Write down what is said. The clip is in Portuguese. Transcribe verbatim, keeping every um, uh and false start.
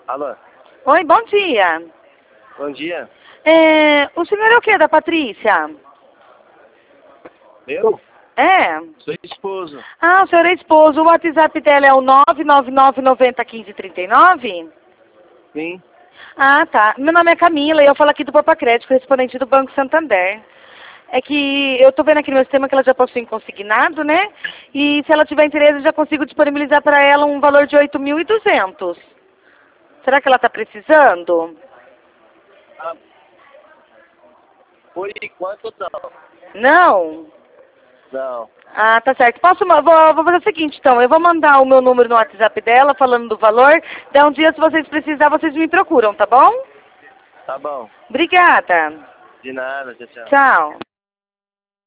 Alô? Oi, bom dia. Bom dia. É, o senhor é o que da Patrícia? Eu? É. Sou esposo. Ah, o senhor é esposo. O WhatsApp dela é o nove nove nove nove zero um cinco três nove? Sim. Ah, tá. Meu nome é Camila e eu falo aqui do Popa Crédito, correspondente do Banco Santander. É que eu tô vendo aqui no meu sistema que ela já possui em consignado, né? E se ela tiver interesse, eu já consigo disponibilizar para ela um valor de oito mil e duzentos. Será que ela tá precisando? Ah, por enquanto não. Não? Não. Ah, tá certo. Posso, ma- vou, vou fazer o seguinte, então. Eu vou mandar o meu número no WhatsApp dela, falando do valor. Daí um dia, se vocês precisarem, vocês me procuram, tá bom? Tá bom. Obrigada. De nada, tchau, tchau. Tchau.